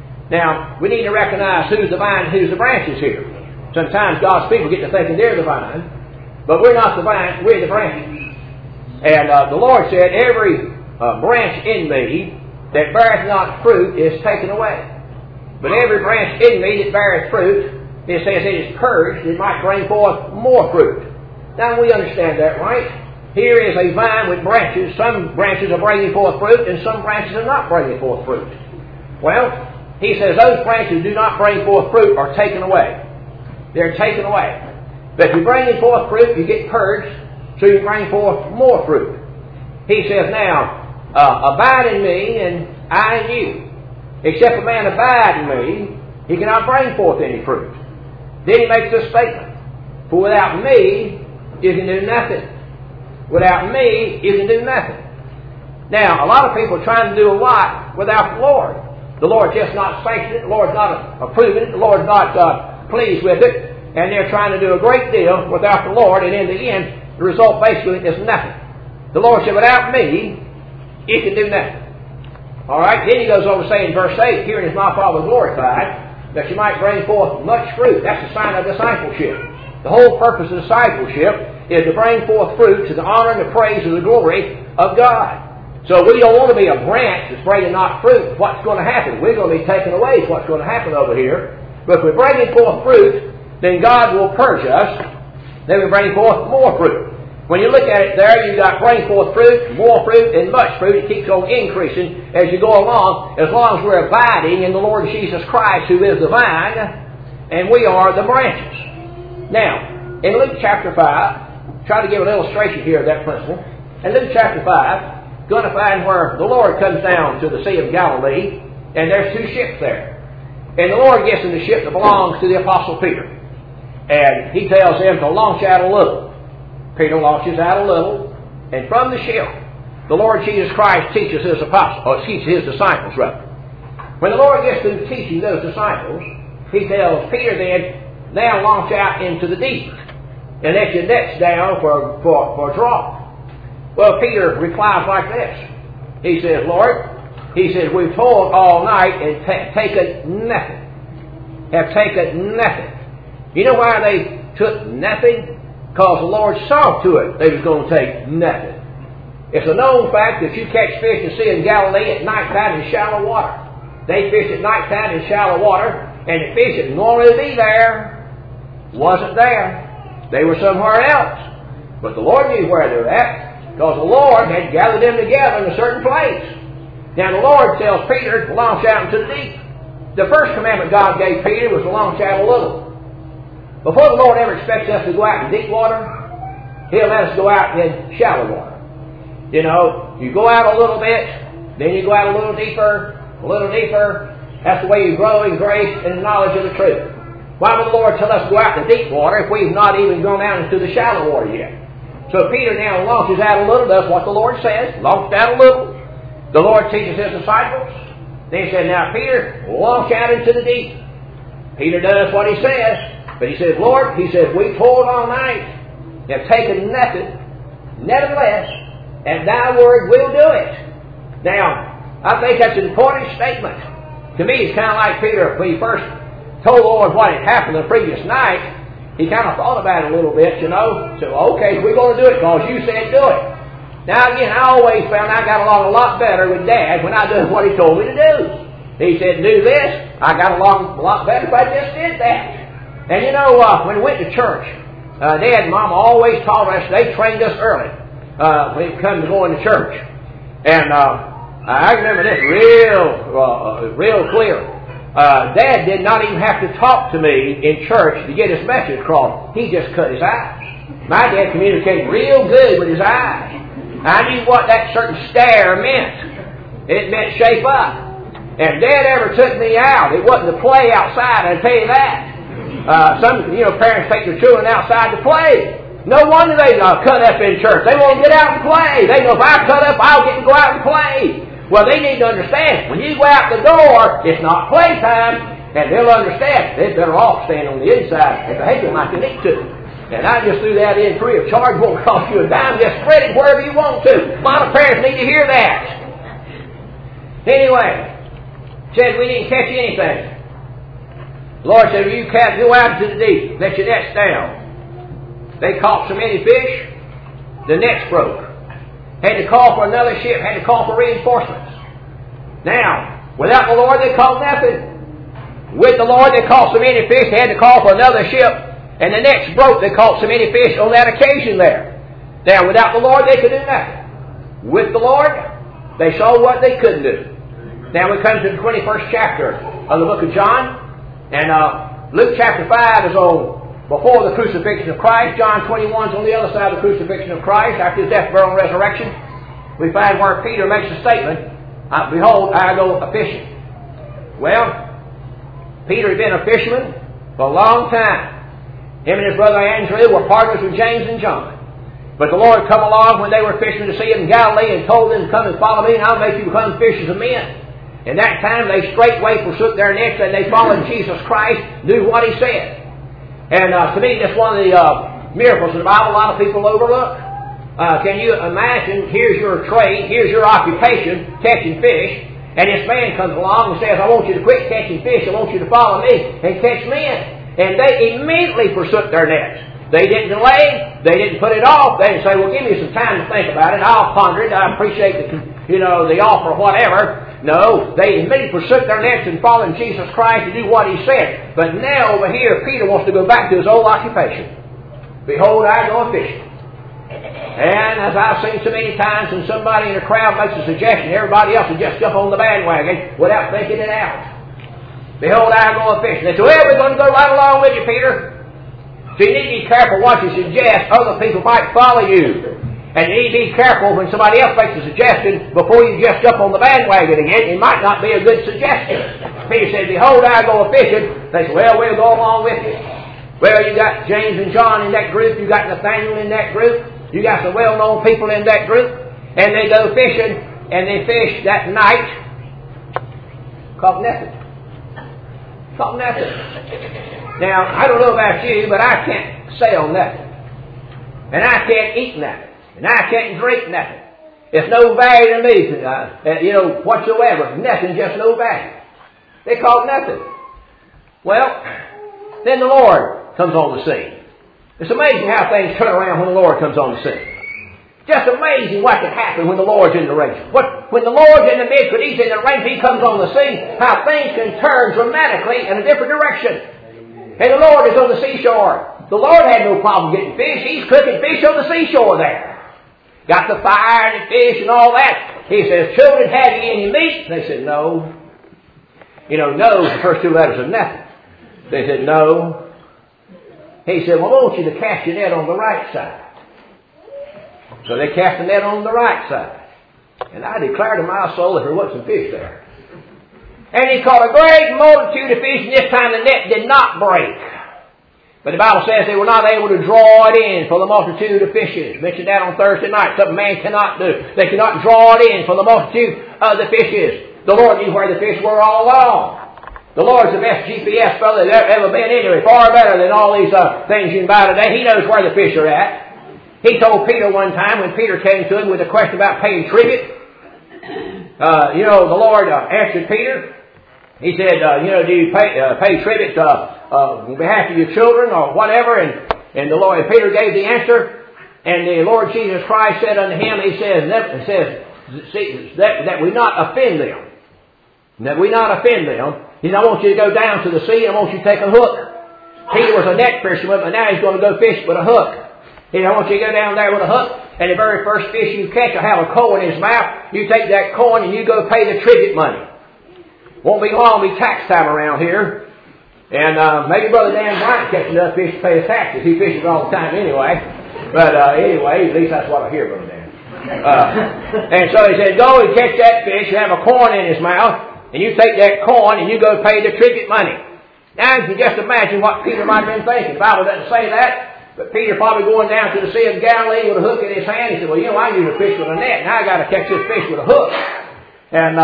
Now, we need to recognize who's the vine and who's the branches here. Sometimes God's people get to thinking they're the vine, but we're not the vine, we're the branches. And the Lord said, every branch in me that beareth not fruit is taken away. But every branch in me that beareth fruit, it says it is purged, it might bring forth more fruit. Now we understand that, right? Here is a vine with branches. Some branches are bringing forth fruit, and some branches are not bringing forth fruit. Well, He says those branches do not bring forth fruit are taken away. They're taken away. But if you bring forth fruit, you get purged, so you bring forth more fruit. He says now, abide in me, and I in you. Except a man abide in me, he cannot bring forth any fruit. Then he makes this statement, for without me, you can do nothing. Without me, you can do nothing. Now, a lot of people are trying to do a lot without the Lord. The Lord's just not sanctioning it. The Lord's not approving it. The Lord's not pleased with it. And they're trying to do a great deal without the Lord. And in the end, the result basically is nothing. The Lord said, without me, you can do nothing. All right, then he goes on to say in verse 8, herein is my Father glorified, that you might bring forth much fruit. That's a sign of discipleship. The whole purpose of discipleship is to bring forth fruit to the honor and the praise and the glory of God. So we don't want to be a branch that's bringing not fruit. What's going to happen? We're going to be taken away is what's going to happen over here. But if we're bringing forth fruit, then God will purge us. Then we bring forth more fruit. When you look at it there, you've got bring forth fruit, more fruit, and much fruit. It keeps on increasing as you go along, as long as we're abiding in the Lord Jesus Christ, who is the vine, and we are the branches. Now, in Luke chapter 5, try to give an illustration here of that principle. In Luke chapter 5, going to find where the Lord comes down to the Sea of Galilee, and there's two ships there. And the Lord gets in the ship that belongs to the Apostle Peter. And He tells them to launch out a little. Peter launches out a little, and from the ship, the Lord Jesus Christ teaches His disciples, rather. When the Lord gets through teaching those disciples, he tells Peter then, now launch out into the deep and let your nets down for draw. Well, Peter replies like this. He says, Lord, he says, we've toiled all night and taken nothing. Have taken nothing. You know why they took nothing? Because the Lord saw to it they was going to take nothing. It's a known fact that you catch fish in sea in Galilee at nighttime in shallow water. They fish at nighttime in shallow water, and the fish that normally be there wasn't there. They were somewhere else. But the Lord knew where they were at, because the Lord had gathered them together in a certain place. Now the Lord tells Peter to launch out into the deep. The first commandment God gave Peter was to launch out a little. Before the Lord ever expects us to go out in deep water, He'll let us go out in shallow water. You know, you go out a little bit, then you go out a little deeper, a little deeper. That's the way you grow in grace and knowledge of the truth. Why would the Lord tell us to go out in the deep water if we've not even gone out into the shallow water yet? So Peter now launches out a little, does what the Lord says, launched out a little. The Lord teaches His disciples. Then He said, now Peter, launch out into the deep. Peter does what He says. But he says, Lord, he says, we toiled all night, have taken nothing. Nevertheless, at thy word we'll do it. Now, I think that's an important statement. To me, it's kind of like Peter, when he first told the Lord what had happened the previous night, he kind of thought about it a little bit, you know. So, okay, we're going to do it because you said do it. Now, again, I always found I got along a lot better with Dad when I did what he told me to do. He said, do this. I got along a lot better if I just did that. And you know, when we went to church, Dad and Mom always taught us, they trained us early when it comes to going to church. And I remember this real clear. Dad did not even have to talk to me in church to get his message across. He just cut his eyes. My dad communicated real good with his eyes. I knew what that certain stare meant. It meant shape up. And Dad ever took me out. It wasn't to play outside, I'll tell you that. Some parents take their children outside to play. No wonder they cut up in church. They want to get out and play. They know if I cut up, I'll get to go out and play. Well, they need to understand, when you go out the door, it's not playtime, and they'll understand. They're better off staying on the inside and behaving like they need to. And I just threw that in free of charge. Won't cost you a dime. Just spread it wherever you want to. A lot of parents need to hear that. Anyway, said we didn't catch anything. The Lord said, you can't go out into the deep. Let your nets down. They caught so many fish, the nets broke. Had to call for another ship, had to call for reinforcements. Now, without the Lord, they caught nothing. With the Lord, they caught so many fish, they had to call for another ship, and the nets broke. They caught so many fish on that occasion there. Now, without the Lord, they could do nothing. With the Lord, they saw what they couldn't do. Now, we come to the 21st chapter of the book of John. And Luke chapter 5 is on before the crucifixion of Christ. John 21 is on the other side of the crucifixion of Christ, after His death, burial, and resurrection. We find where Peter makes a statement, behold, I go a-fishing. Well, Peter had been a fisherman for a long time. Him and his brother Andrew were partners with James and John. But the Lord come along when they were fishing to see Him in Galilee and told them to come and follow me, and I'll make you become fishers of men. In that time, they straightway forsook their nets and they followed Jesus Christ, knew what He said. And to me, that's one of the miracles in the Bible a lot of people overlook. Can you imagine, here's your trade, here's your occupation, catching fish, and this man comes along and says, I want you to quit catching fish, I want you to follow me and catch men. And they immediately forsook their nets. They didn't delay, they didn't put it off, they didn't say, well, give me some time to think about it, I'll ponder it, I appreciate the offer or whatever. No, they immediately forsook their nets and followed Jesus Christ to do what He said. But now over here, Peter wants to go back to his old occupation. Behold, I go a-fishing. And as I've seen so many times, when somebody in the crowd makes a suggestion, everybody else will just jump on the bandwagon without thinking it out. Behold, I go a-fishing. They say, well, we're going to go right along with you, Peter. So you need to be careful what you suggest. Other people might follow you. And you need to be careful when somebody else makes a suggestion before you just jump on the bandwagon again. It might not be a good suggestion. Peter said, behold, I go a-fishing. They said, well, we'll go along with you. Well, you got James and John in that group. You got Nathaniel in that group. You got some well-known people in that group. And they go fishing, and they fish that night. Caught nothing. Called nothing. Now, I don't know about you, but I can't sell nothing. And I can't eat nothing. And I can't drink nothing. It's no value to me, whatsoever. Nothing, just no value. They call it nothing. Well, then the Lord comes on the scene. It's amazing how things turn around when the Lord comes on the scene. Just amazing what can happen when the Lord's in the race. When the Lord's in the midst, when He's in the race, He comes on the scene, how things can turn dramatically in a different direction. And the Lord is on the seashore. The Lord had no problem getting fish. He's cooking fish on the seashore there. Got the fire and the fish and all that. He says, children, have you any meat? They said, no. No is the first two letters of nothing. They said, no. He said, well, I want you to cast your net on the right side. So they cast the net on the right side. And I declared to my soul that there was some fish there. And he caught a great multitude of fish, and this time the net did not break. But the Bible says they were not able to draw it in for the multitude of fishes. Mentioned that on Thursday night. Something man cannot do. They cannot draw it in for the multitude of the fishes. The Lord knew where the fish were all along. The Lord's the best GPS fellow that's ever been anyway. Far better than all these things you can buy today. He knows where the fish are at. He told Peter one time when Peter came to him with a question about paying tribute. The Lord answered Peter. He said, do you pay tribute on behalf of your children or whatever? And the Lord, Peter gave the answer. And the Lord Jesus Christ said unto him, He says that we not offend them. That we not offend them. He said, I want you to go down to the sea and I want you to take a hook. Peter was a net fisherman, but now he's going to go fish with a hook. He said, I want you to go down there with a hook, and the very first fish you catch will have a coin in his mouth. You take that coin and you go pay the tribute money. Won't be long, it'll be tax time around here. And maybe Brother Dan Bryant catches enough fish to pay his taxes. He fishes all the time anyway. But anyway, at least that's what I hear, Brother Dan. And so he said, go and catch that fish, you have a coin in his mouth, and you take that coin and you go pay the tribute money. Now you can just imagine what Peter might have been thinking. The Bible doesn't say that. But Peter probably going down to the Sea of Galilee with a hook in his hand. He said, well, I use a fish with a net. Now I got to catch this fish with a hook. And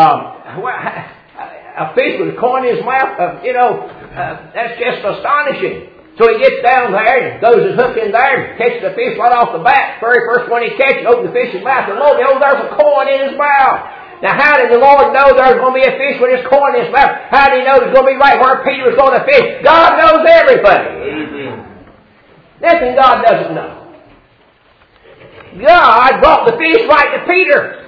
a fish with a coin in his mouth, that's just astonishing. So he gets down there and throws his hook in there and catches the fish right off the bat. Very first one he catches, opens the fish's mouth, and lo, there's a coin in his mouth. Now, how did the Lord know there's going to be a fish with his coin in his mouth? How did He know it's going to be right where Peter was going to fish? God knows everything. Nothing God doesn't know. God brought the fish right to Peter.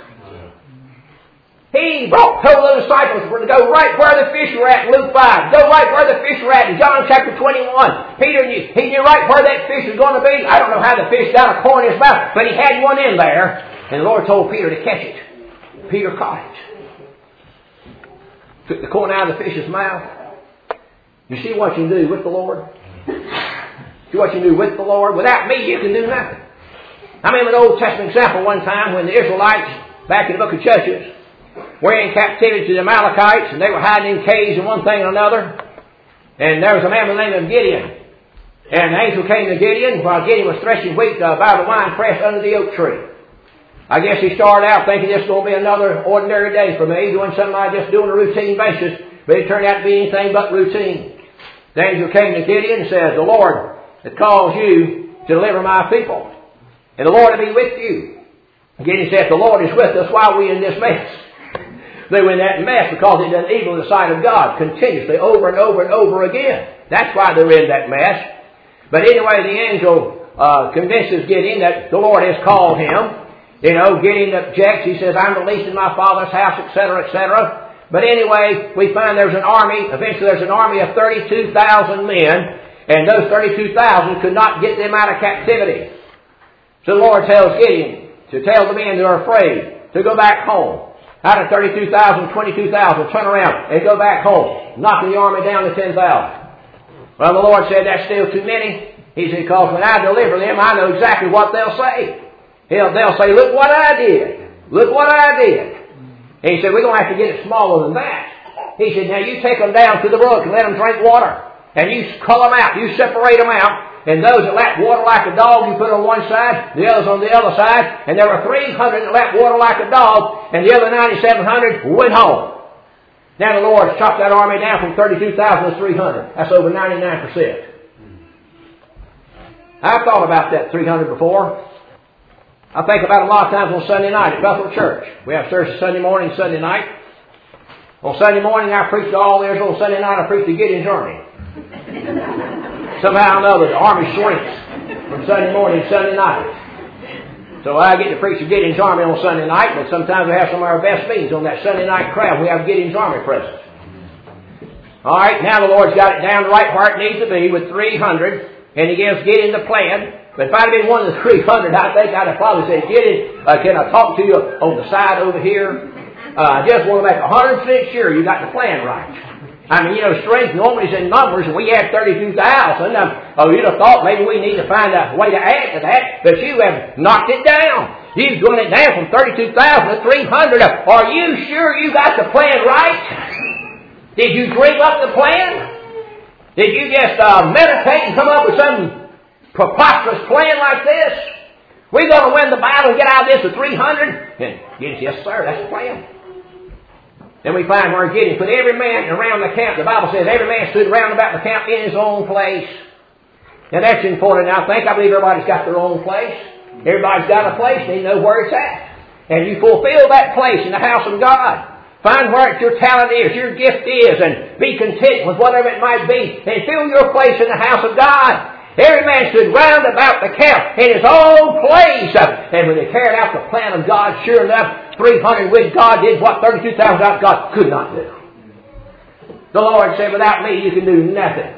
He told the disciples to go right where the fish were at in Luke 5. Go right where the fish were at in John chapter 21. Peter he knew right where that fish was going to be. I don't know how the fish got a coin in his mouth, but he had one in there. And the Lord told Peter to catch it. Peter caught it. Took the coin out of the fish's mouth. You see what you do with the Lord? See what you do with the Lord? Without me, you can do nothing. I remember an Old Testament example one time when the Israelites, back in the book of Judges, were in captivity to the Amalekites, and they were hiding in caves and one thing and another. And there was a man by the name of Gideon. And the angel came to Gideon while Gideon was threshing wheat by the wine press under the oak tree. I guess he started out thinking this is going to be another ordinary day for me, doing something I just do on a routine basis, but it turned out to be anything but routine. The angel came to Gideon and said, the Lord that calls you to deliver my people, and the Lord will be with you. Gideon said, the Lord is with us while we're in this mess. They were in that mess because they done evil in the sight of God continuously over and over and over again. That's why they're in that mess. But anyway, the angel convinces Gideon that the Lord has called him. Gideon objects. He says, I'm the least in my father's house, etc., etc. But anyway, we find there's an army. Eventually there's an army of 32,000 men. And those 32,000 could not get them out of captivity. So the Lord tells Gideon to tell the men who are afraid to go back home. Out of 32,000, 22,000, turn around and go back home, knocking the army down to 10,000. Well, the Lord said, that's still too many. He said, because when I deliver them, I know exactly what they'll say. They'll say, look what I did. Look what I did. And he said, we're going to have to get it smaller than that. He said, now you take them down to the brook and let them drink water. And you cull them out. You separate them out. And those that lap water like a dog, you put on one side, the others on the other side. And there were 300 that lapped water like a dog, and the other 9,700 went home. Now the Lord's chopped that army down from 32,000 to 300. That's over 99%. I've thought about that 300 before. I think about it a lot of times on Sunday night at Bethel Church. We have service Sunday morning, Sunday night. On Sunday morning I preach to all there is. On Sunday night I preach to Gideon's army. Somehow or another the army shrinks from Sunday morning to Sunday night. So I get to preach to Gideon's army on Sunday night, but sometimes we have some of our best meetings on that Sunday night crowd. We have Gideon's army present. All right, now the Lord's got it down right where it needs to be with 300, and He gives Gideon the plan. But if I'd have been one of the 300, I think I'd have probably said, Gideon, can I talk to you on the side over here? I just want to make 100% sure you got the plan right. I mean, strength normally is in numbers, and we had 32,000. You'd have thought maybe we need to find a way to add to that, but you have knocked it down. You've drawn it down from 32,000 to 300. Are you sure you got the plan right? Did you dream up the plan? Did you just meditate and come up with some preposterous plan like this? We're going to win the battle and get out of this with 300? And yes, sir, that's the plan. Then we find where Gideon put every man around the camp. The Bible says every man stood round about the camp in his own place. Now that's important. I believe everybody's got their own place. Everybody's got a place and they know where it's at. And you fulfill that place in the house of God. Find where your talent is, your gift is, and be content with whatever it might be. And fill your place in the house of God. Every man stood round about the camp in his own place. And when they carried out the plan of God, sure enough, 300 with God did what 32,000 without God could not do. The Lord said, without me you can do nothing.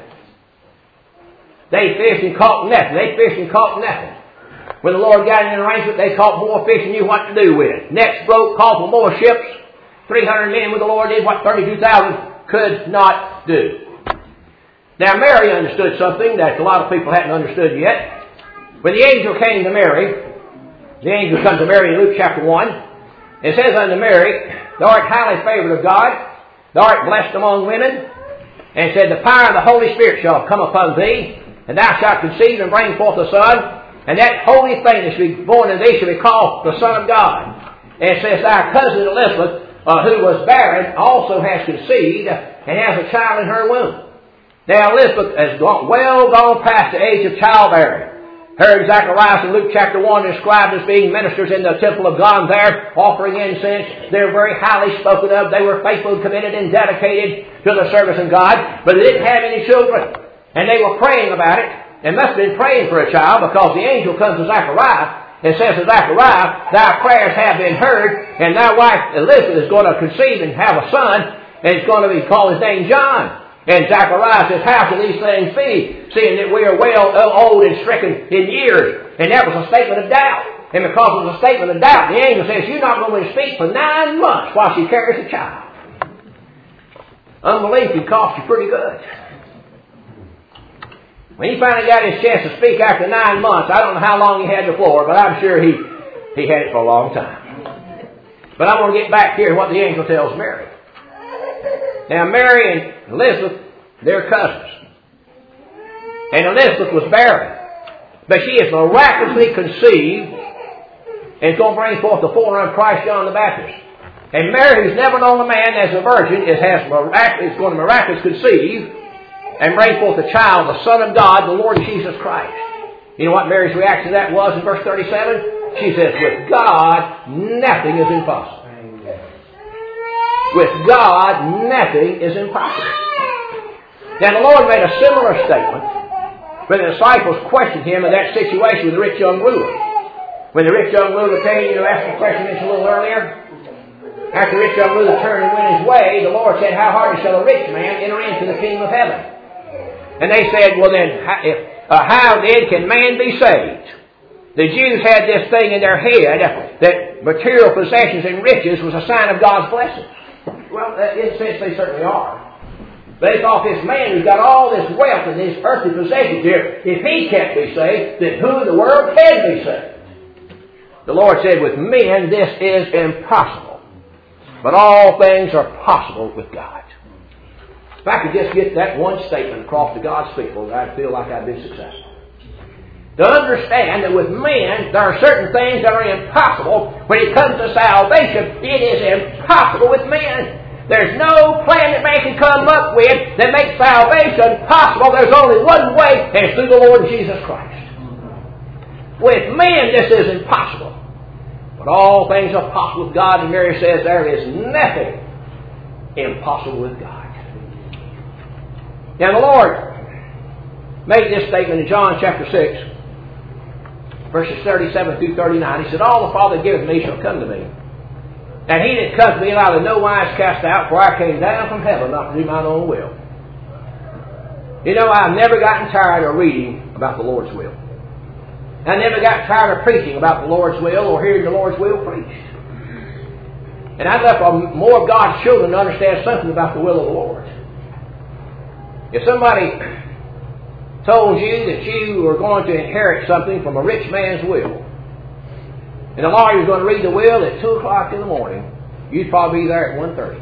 They fished and caught nothing. When the Lord got in an arrangement, they caught more fish than knew what to do with it. Nets broke, called for more ships. 300 men with the Lord did what 32,000 could not do. Now Mary understood something that a lot of people hadn't understood yet. When the angel came to Mary, the angel comes to Mary in Luke chapter 1, it says unto Mary, Thou art highly favored of God, thou art blessed among women, and it said, The power of the Holy Spirit shall come upon thee, and thou shalt conceive and bring forth a son, and that holy thing that shall be born in thee shall be called the Son of God. And it says, Thy cousin Elizabeth, who was barren, also has conceived, and has a child in her womb. Now Elizabeth has gone past the age of childbearing. Her and Zacharias in Luke chapter 1 described as being ministers in the temple of God there, offering incense. They were very highly spoken of. They were faithful, committed, and dedicated to the service of God. But they didn't have any children. And they were praying about it. They must have been praying for a child because the angel comes to Zacharias and says to Zacharias, Thy prayers have been heard, and thy wife Elizabeth is going to conceive and have a son, and it's going to be called his name John. And Zacharias says, How can these things be, seeing that we are well old and stricken in years? And that was a statement of doubt. And because it was a statement of doubt, the angel says, You're not going to speak for 9 months while she carries a child. Unbelief can cost you pretty good. When he finally got his chance to speak after 9 months, I don't know how long he had the floor, but I'm sure he had it for a long time. But I want to get back here to what the angel tells Mary. Now, Mary and Elizabeth, they're cousins. And Elizabeth was barren. But she is miraculously conceived and is going to bring forth the forerunner of Christ, John the Baptist. And Mary, who's never known a man as a virgin, is going to miraculously conceive and bring forth a child, the Son of God, the Lord Jesus Christ. You know what Mary's reaction to that was in verse 37? She says, With God, nothing is impossible. With God, nothing is impossible. Now the Lord made a similar statement when the disciples questioned Him in that situation with the rich young ruler. When the rich young ruler came, asked the question mentioned a little earlier. After the rich young ruler turned and went his way, the Lord said, How hardly shall a rich man enter into the kingdom of heaven? And they said, Well then, how then can man be saved? The Jews had this thing in their head that material possessions and riches was a sign of God's blessing. Well, in a sense, they certainly are. But they thought this man who's got all this wealth and these earthly possessions here, if he can't be saved, then who in the world can be saved? The Lord said, With men this is impossible. But all things are possible with God. If I could just get that one statement across to God's people, I'd feel like I'd been successful. To understand that with men, there are certain things that are impossible. When it comes to salvation, it is impossible with men. There's no plan that man can come up with that makes salvation possible. There's only one way, and it's through the Lord Jesus Christ. With men, this is impossible. But all things are possible with God, and Mary says there is nothing impossible with God. Now the Lord made this statement in John chapter 6, verses 37 through 39. He said, all the Father giveth me shall come to me. And he that comes to me I will in no wise cast out, for I came down from heaven not to do mine own will. You know, I've never gotten tired of reading about the Lord's will. I never got tired of preaching about the Lord's will or hearing the Lord's will preached. And I'd love for more of God's children to understand something about the will of the Lord. If somebody told you that you were going to inherit something from a rich man's will, and the lawyer was going to read the will at 2 o'clock in the morning, you'd probably be there at 1:30.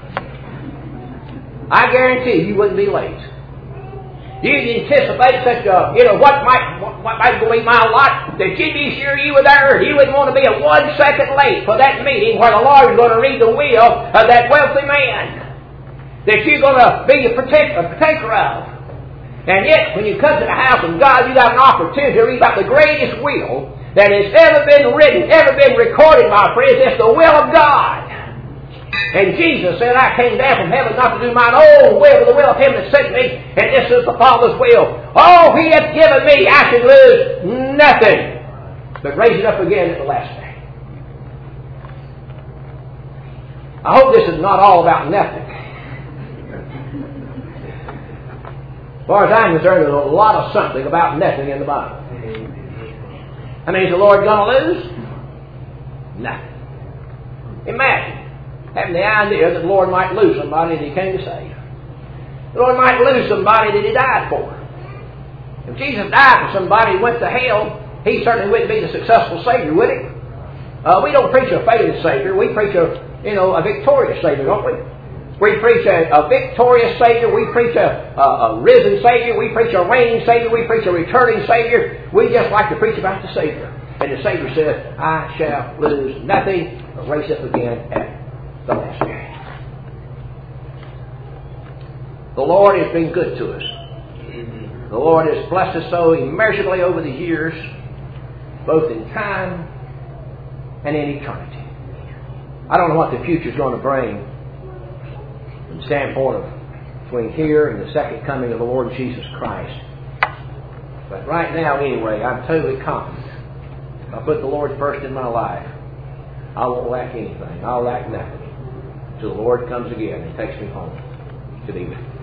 I guarantee you wouldn't be late. You'd anticipate such a, what might be my lot, that you'd be sure you were there. You wouldn't want to be a 1 second late for that meeting where the lawyer's going to read the will of that wealthy man that you're going to be a partaker of. And yet, when you come to the house of God, you got an opportunity to read about the greatest will that has ever been written, ever been recorded, my friends. It's the will of God. And Jesus said, I came down from heaven not to do mine own will, but the will of Him that sent me, and this is the Father's will. All He hath given me, I should lose nothing, but raise it up again at the last day. I hope this is not all about nothing. As far as I'm concerned, there's a lot of something about nothing in the Bible. I mean, is the Lord going to lose? Nothing. Imagine having the idea that the Lord might lose somebody that He came to save. The Lord might lose somebody that He died for. If Jesus died for somebody who went to hell, He certainly wouldn't be the successful Savior, would He? We don't preach a failing Savior. We preach a victorious Savior, don't we? We preach a victorious Savior. We preach a risen Savior. We preach a reigning Savior. We preach a returning Savior. We just like to preach about the Savior. And the Savior said, I shall lose nothing, but raise up again at the last day. The Lord has been good to us. The Lord has blessed us so immeasurably over the years, both in time and in eternity. I don't know what the future is going to bring from the standpoint of between here and the second coming of the Lord Jesus Christ. But right now, anyway, I'm totally confident. If I put the Lord first in my life, I won't lack anything. I'll lack nothing till the Lord comes again and takes me home to be with Him.